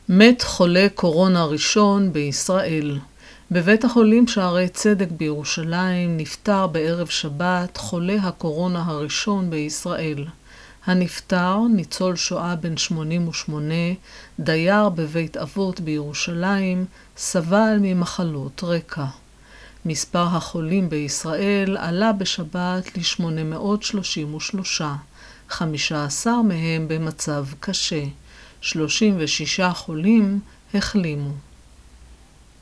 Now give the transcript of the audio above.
מת חולה קורונה ראשון בישראל. בבית החולים שערי צדק בירושלים נפטר בערב שבת חולה הקורונה הראשון בישראל. הנפטר, ניצול שואה בן 88, דייר בבית אבות בירושלים, סבל ממחלות רקע. מספר החולים בישראל עלה בשבת ל-833, 15 מהם במצב קשה. 36 חולים החלימו.